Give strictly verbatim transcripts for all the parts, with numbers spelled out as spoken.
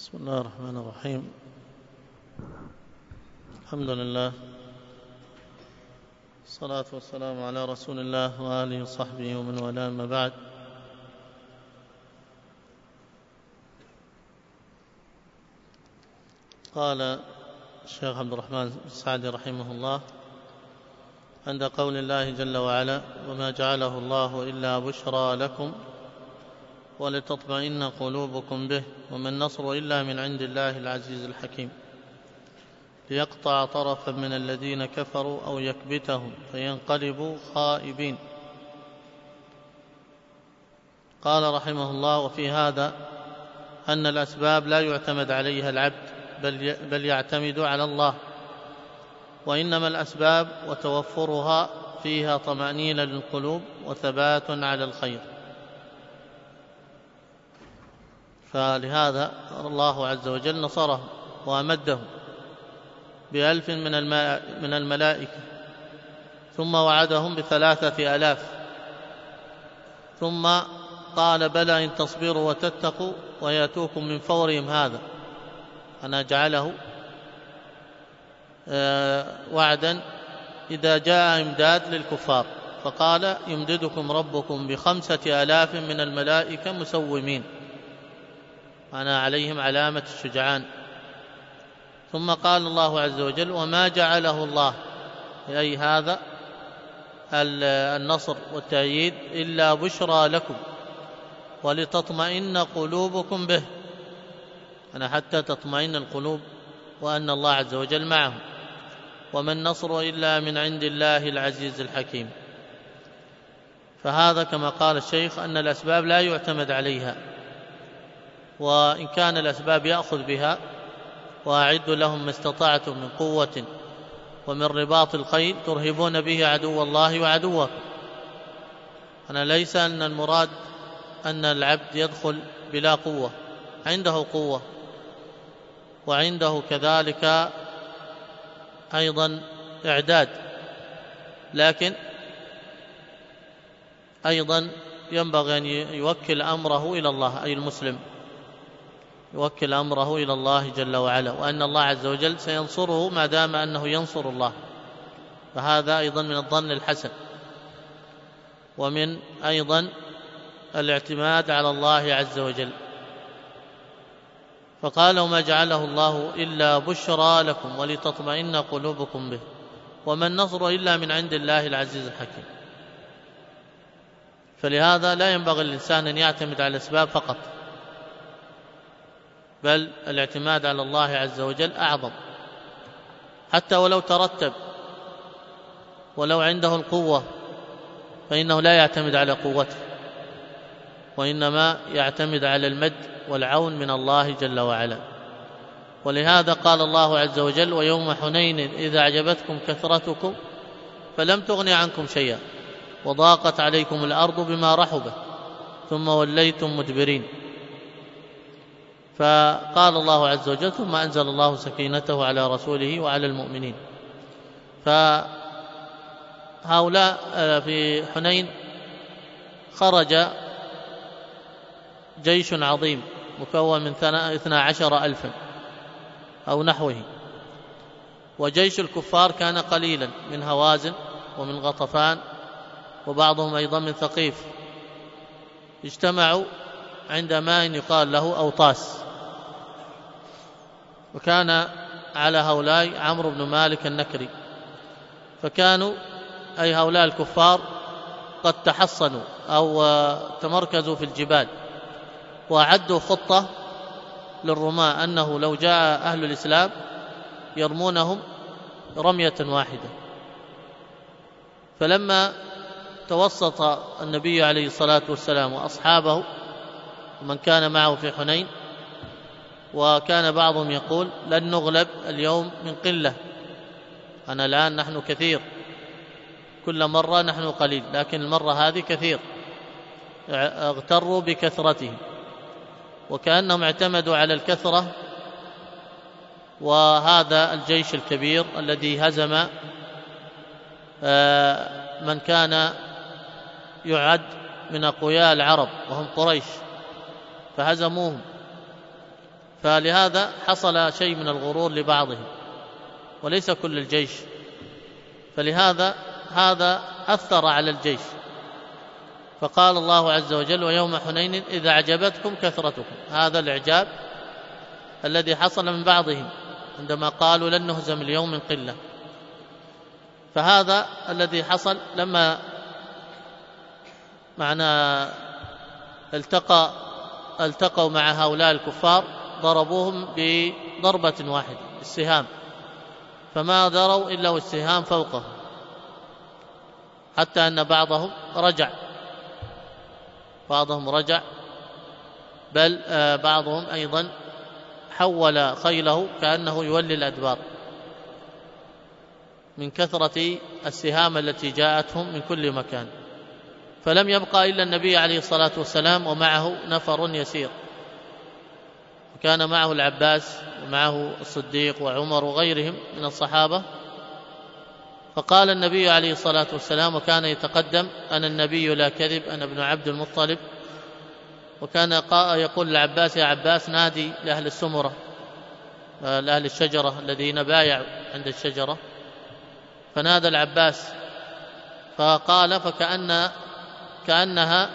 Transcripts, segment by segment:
بسم الله الرحمن الرحيم. الحمد لله، الصلاة والسلام على رسول الله وآله وصحبه ومن والاه، أما بعد. قال الشيخ عبد الرحمن السعدي رحمه الله عند قول الله جل وعلا: وما جعله الله إلا بشرى لكم ولتطمئن قلوبكم به وما النصر إلا من عند الله العزيز الحكيم، ليقطع طرفا من الذين كفروا أو يكبتهم فينقلبوا خائبين. قال رحمه الله: وفي هذا أن الأسباب لا يعتمد عليها العبد بل بل يعتمد على الله، وإنما الأسباب وتوفرها فيها طمأنينة للقلوب وثبات على الخير. فلهذا الله عز وجل نصره وأمده بألف من الملائكة، ثم وعدهم بثلاثة آلاف، ثم قال: بلى إن تصبروا وتتقوا ويأتوكم من فورهم هذا. أنا جعله وعدا إذا جاء إمداد للكفار، فقال: يمددكم ربكم بخمسة آلاف من الملائكة مسومين، أنا عليهم علامة الشجعان. ثم قال الله عز وجل: وما جعله الله، أي هذا النصر والتأييد، إلا بشرى لكم ولتطمئن قلوبكم به، أنا حتى تطمئن القلوب وأن الله عز وجل معهم. وما النصر إلا من عند الله العزيز الحكيم. فهذا كما قال الشيخ أن الأسباب لا يعتمد عليها، وإن كان الأسباب يأخذ بها: وأعدوا لهم ما استطعتم من قوة ومن رباط الخيل ترهبون به عدو الله وعدوكم. أنا ليس أن المراد أن العبد يدخل بلا قوة، عنده قوة وعنده كذلك أيضا إعداد، لكن أيضا ينبغي أن يوكل أمره إلى الله، أي المسلم يوكل أمره إلى الله جل وعلا، وأن الله عز وجل سينصره ما دام أنه ينصر الله. فهذا أيضا من الظن الحسن، ومن أيضا الاعتماد على الله عز وجل. فقال: وما جعله الله إلا بشرى لكم ولتطمئن قلوبكم به وما النصر إلا من عند الله العزيز الحكيم. فلهذا لا ينبغي للإنسان أن يعتمد على الأسباب فقط، بل الاعتماد على الله عز وجل أعظم، حتى ولو ترتب ولو عنده القوة فإنه لا يعتمد على قوته، وإنما يعتمد على المد والعون من الله جل وعلا. ولهذا قال الله عز وجل: ويوم حنين إذا أعجبتكم كثرتكم فلم تغن عنكم شيئا وضاقت عليكم الأرض بما رحبت ثم وليتم مدبرين. فقال الله عز وجل: ثم أنزل الله سكينته على رسوله وعلى المؤمنين. فهؤلاء في حنين خرج جيش عظيم مكون من اثنا عشر ألفا أو نحوه، وجيش الكفار كان قليلا من هوازن ومن غطفان وبعضهم أيضا من ثقيف. اجتمعوا عند ماء يقال له أوطاس، وكان على هؤلاء عمرو بن مالك النكري. فكانوا أي هؤلاء الكفار قد تحصنوا أو تمركزوا في الجبال، وأعدوا خطة للرماة أنه لو جاء أهل الإسلام يرمونهم رمية واحدة. فلما توسط النبي عليه الصلاة والسلام وأصحابه ومن كان معه في حنين، وكان بعضهم يقول: لن نغلب اليوم من قلة، أنا الآن نحن كثير، كل مرة نحن قليل، لكن المرة هذه كثير. اغتروا بكثرتهم، وكأنهم اعتمدوا على الكثرة، وهذا الجيش الكبير الذي هزم من كان يعد من أقوياء العرب وهم قريش، فهزموهم. فلهذا حصل شيء من الغرور لبعضهم وليس كل الجيش، فلهذا هذا أثر على الجيش. فقال الله عز وجل: ويوم حنين إذا أعجبتكم كثرتكم. هذا الإعجاب الذي حصل من بعضهم عندما قالوا لن نهزم اليوم من قلة. فهذا الذي حصل لما معنا التقى التقوا مع هؤلاء الكفار ضربوهم بضربة واحدة بالسهام، فما دروا إلا والسهام فوقهم، حتى أن بعضهم رجع بعضهم رجع بل بعضهم أيضا حول خيله كأنه يولي الأدبار من كثرة السهام التي جاءتهم من كل مكان. فلم يبقى إلا النبي عليه الصلاة والسلام ومعه نفر يسير، وكان معه العباس ومعه الصديق وعمر وغيرهم من الصحابة. فقال النبي عليه الصلاة والسلام، وكان يتقدم: أنا النبي لا كذب، أنا ابن عبد المطلب. وكان يقول العباس: يا عباس نادي لأهل السمرة، لأهل الشجرة الذين بايعوا عند الشجرة. فنادى العباس فقال: فكأن كأنها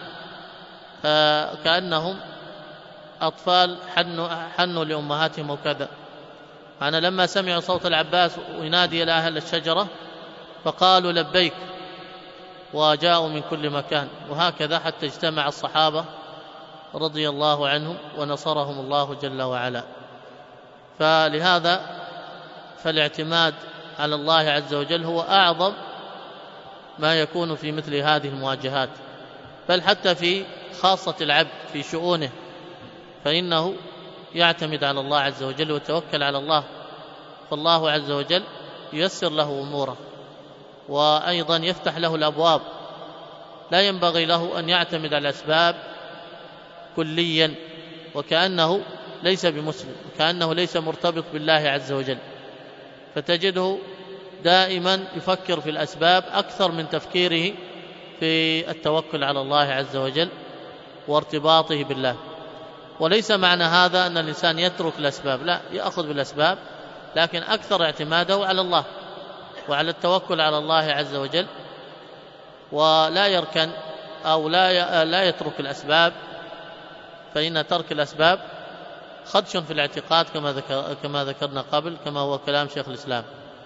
كأنهم أطفال حنوا, حنوا لأمهاتهم وكذا. أنا لما سمعوا صوت العباس وينادي إلى أهل الشجرة فقالوا لبيك، وجاءوا من كل مكان، وهكذا حتى اجتمع الصحابة رضي الله عنهم ونصرهم الله جل وعلا. فلهذا فالاعتماد على الله عز وجل هو أعظم ما يكون في مثل هذه المواجهات، بل حتى في خاصة العبد في شؤونه فإنه يعتمد على الله عز وجل ويتوكل على الله، فالله عز وجل ييسر له أموره وأيضا يفتح له الأبواب. لا ينبغي له أن يعتمد على الأسباب كليا وكأنه ليس بمسلم، وكأنه ليس مرتبط بالله عز وجل، فتجده دائما يفكر في الأسباب أكثر من تفكيره في التوكل على الله عز وجل وارتباطه بالله. وليس معنى هذا أن الإنسان يترك الأسباب، لا، يأخذ بالأسباب، لكن أكثر اعتماده على الله وعلى التوكل على الله عز وجل، ولا يركن أو لا لا يترك الأسباب، فإن ترك الأسباب خدش في الاعتقاد كما ذكر كما ذكرنا قبل، كما هو كلام شيخ الإسلام.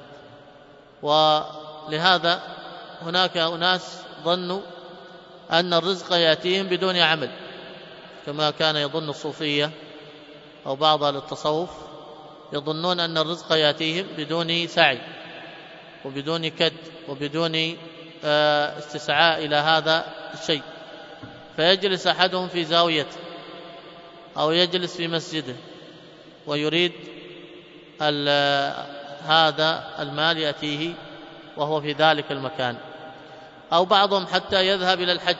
ولهذا هناك أناس ظنوا أن الرزق يأتيهم بدون عمل، كما كان يظن الصوفية أو بعض أهل التصوف، يظنون أن الرزق يأتيهم بدون سعي وبدون كد وبدون استسعاء إلى هذا الشيء. فيجلس أحدهم في زاويته أو يجلس في مسجده ويريد هذا المال يأتيه وهو في ذلك المكان. أو بعضهم حتى يذهب إلى الحج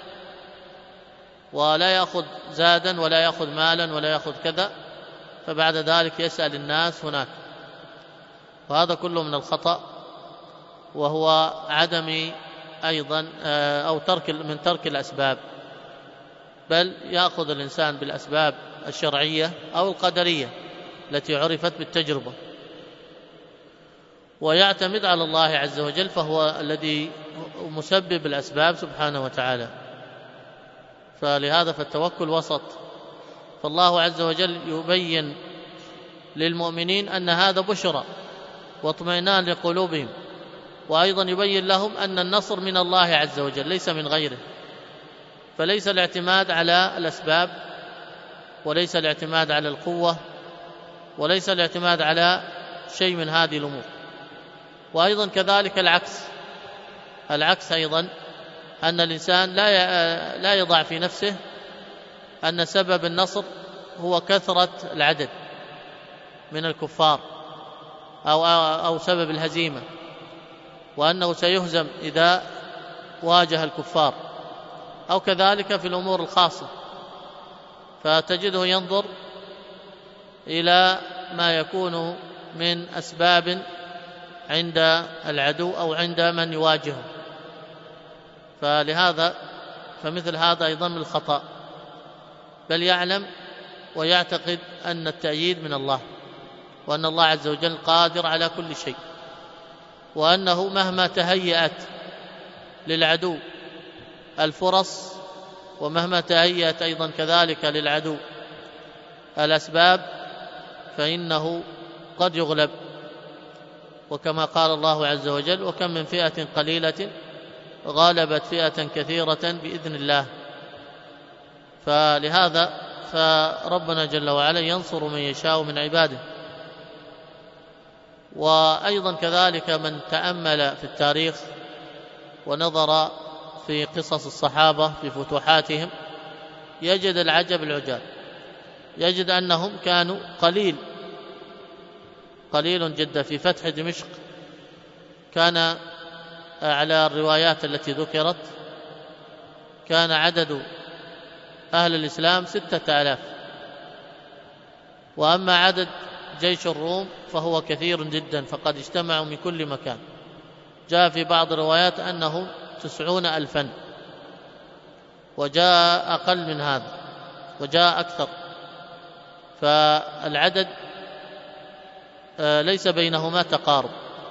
ولا يأخذ زادا ولا يأخذ مالا ولا يأخذ كذا، فبعد ذلك يسأل الناس هناك. وهذا كله من الخطأ، وهو عدم أيضا أو ترك من ترك الأسباب، بل يأخذ الإنسان بالأسباب الشرعية أو القدرية التي عرفت بالتجربة، ويعتمد على الله عز وجل، فهو الذي مسبب الأسباب سبحانه وتعالى. فلهذا فالتوكل وسط. فالله عز وجل يبين للمؤمنين أن هذا بشرى واطمئنان لقلوبهم، وأيضا يبين لهم أن النصر من الله عز وجل ليس من غيره. فليس الاعتماد على الأسباب، وليس الاعتماد على القوة، وليس الاعتماد على شيء من هذه الأمور. وأيضا كذلك العكس العكس أيضا أن الإنسان لا لا يضع في نفسه أن سبب النصر هو كثرة العدد من الكفار أو أو سبب الهزيمة، وأنه سيهزم إذا واجه الكفار، أو كذلك في الأمور الخاصة. فتجده ينظر إلى ما يكون من أسباب عند العدو أو عند من يواجهه. فلهذا فمثل هذا أيضا من الخطأ، بل يعلم ويعتقد أن التأييد من الله، وأن الله عز وجل قادر على كل شيء، وأنه مهما تهيأت للعدو الفرص ومهما تهيأت أيضا كذلك للعدو الأسباب فإنه قد يغلب. وكما قال الله عز وجل: وكم من فئة قليلة غالبت فئة كثيرة بإذن الله. فلهذا فربنا جل وعلا ينصر من يشاء من عباده. وأيضا كذلك من تأمل في التاريخ ونظر في قصص الصحابة في فتوحاتهم يجد العجب العجاب، يجد أنهم كانوا قليل قليل جدا. في فتح دمشق كان على الروايات التي ذكرت كان عدد أهل الإسلام ستة آلاف، وأما عدد جيش الروم فهو كثير جدا، فقد اجتمعوا من كل مكان. جاء في بعض الروايات أنهم تسعون ألفا، وجاء أقل من هذا وجاء أكثر. فالعدد ليس بينهما تقارب،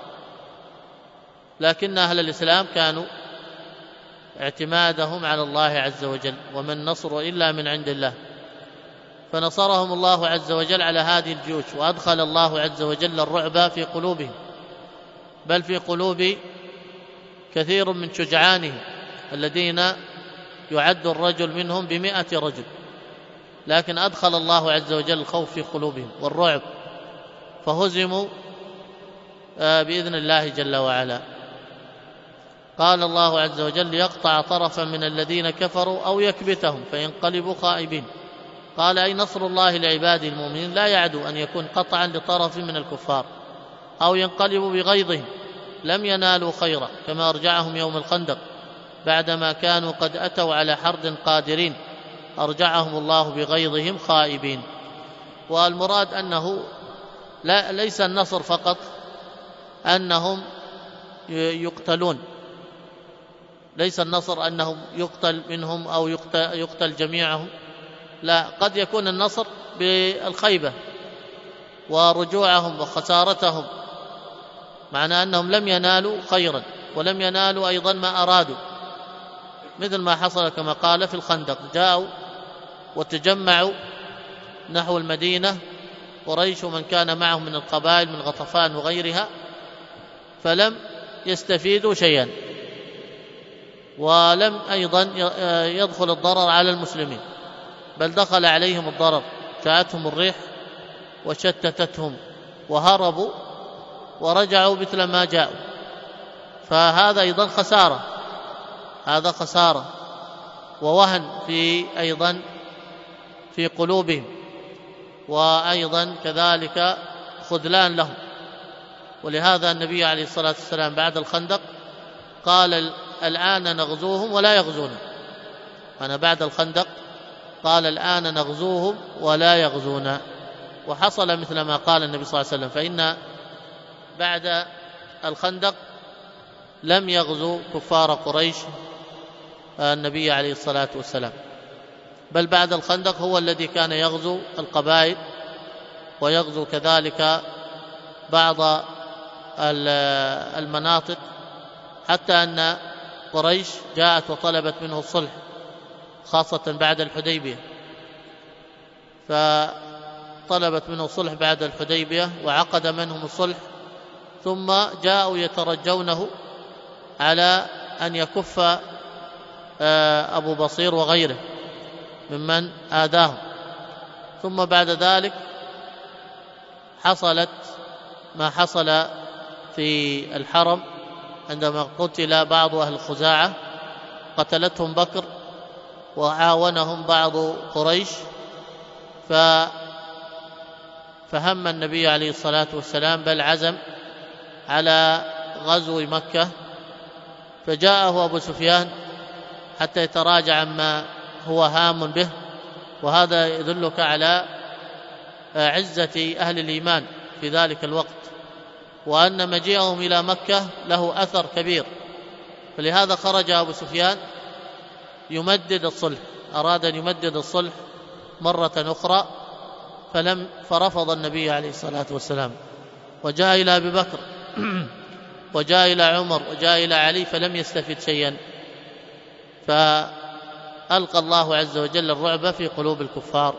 لكن أهل الإسلام كانوا اعتمادهم على الله عز وجل، وما النصر إلا من عند الله، فنصرهم الله عز وجل على هذه الجيوش، وأدخل الله عز وجل الرعب في قلوبهم، بل في قلوب كثير من شجعانهم الذين يعد الرجل منهم بمئة رجل، لكن أدخل الله عز وجل الخوف في قلوبهم والرعب، فهزموا بإذن الله جل وعلا. قال الله عز وجل: ليقطع طرفا من الذين كفروا أو يكبتهم فينقلبوا خائبين. قال: أي نصر الله لعباده المؤمنين لا يعدو أن يكون قطعا لطرف من الكفار أو ينقلبوا بغيظهم، لم ينالوا خيرا كما أرجعهم يوم الخندق بعدما كانوا قد أتوا على حرد قادرين، أرجعهم الله بغيظهم خائبين. والمراد أنه لا ليس النصر فقط أنهم يقتلون، ليس النصر أنهم يقتل منهم أو يقتل, يقتل جميعهم، لا، قد يكون النصر بالخيبة ورجوعهم وخسارتهم، معنى أنهم لم ينالوا خيرا ولم ينالوا أيضا ما أرادوا، مثل ما حصل كما قال في الخندق: جاءوا وتجمعوا نحو المدينة قريش ومن كان معهم من القبائل من غطفان وغيرها، فلم يستفيدوا شيئا، ولم أيضا يدخل الضرر على المسلمين، بل دخل عليهم الضرر، جاءتهم الريح وشتتتهم وهربوا ورجعوا مثل ما جاءوا. فهذا أيضا خسارة، هذا خسارة ووهن في أيضا في قلوبهم، وأيضا كذلك خذلان لهم. ولهذا النبي عليه الصلاة والسلام بعد الخندق قال: الآن نغزوهم ولا يغزونا. أنا بعد الخندق قال: الآن نغزوهم ولا يغزونا. وحصل مثل ما قال النبي صلى الله عليه وسلم، فإن بعد الخندق لم يغزو كفار قريش النبي عليه الصلاة والسلام، بل بعد الخندق هو الذي كان يغزو القبائل ويغزو كذلك بعض المناطق، حتى أن قريش جاءت وطلبت منه الصلح خاصة بعد الحديبية، فطلبت منه الصلح بعد الحديبية وعقد منهم الصلح، ثم جاءوا يترجونه على أن يكف أبو بصير وغيره ممن آذاهم. ثم بعد ذلك حصلت ما حصل في الحرم عندما قتل بعض أهل خزاعة، قتلتهم بكر وعاونهم بعض قريش، فهم النبي عليه الصلاة والسلام بل عزم على غزو مكة، فجاءه أبو سفيان حتى يتراجع عما هو هام به. وهذا يدلك على عزة أهل الإيمان في ذلك الوقت، وأن مجيئهم إلى مكة له أثر كبير. فلهذا خرج أبو سفيان يمدد الصلح، أراد أن يمدد الصلح مرة أخرى فلم فرفض النبي عليه الصلاة والسلام، وجاء إلى أبي بكر وجاء إلى عمر وجاء إلى علي فلم يستفد شيئا، فألقى الله عز وجل الرعب في قلوب الكفار.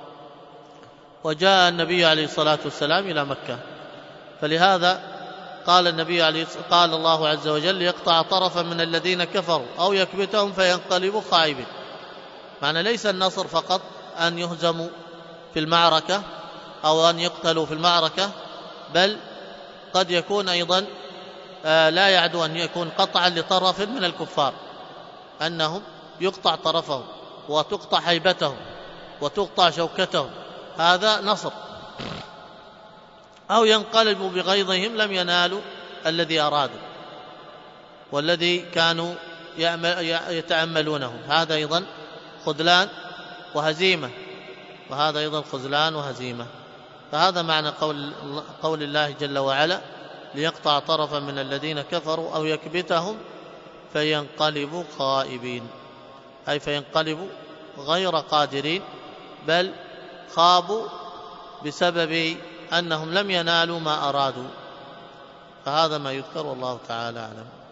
وجاء النبي عليه الصلاة والسلام إلى مكة، فلهذا قال النبي عليه قال الله عز وجل ليقطع طرفا من الذين كفروا أو يكبتهم فينقلبوا خائبين. معنى ليس النصر فقط أن يهزموا في المعركة أو أن يقتلوا في المعركة، بل قد يكون أيضا لا يعدو أن يكون قطعا لطرف من الكفار، أنهم يقطع طرفهم وتقطع هيبتهم وتقطع شوكتهم، هذا نصر. أو ينقلبوا بغيظهم لم ينالوا الذي أرادوا والذي كانوا يتأملونه، هذا أيضا خذلان وهزيمة، وهذا أيضا خذلان وهزيمة. فهذا معنى قول, قول الله جل وعلا ليقطع طرفا من الذين كفروا أو يكبتهم فينقلبوا خائبين، أي فينقلبوا غير قادرين، بل خابوا بسبب أنهم لم ينالوا ما أرادوا. فهذا ما يذكر والله تعالى أعلم.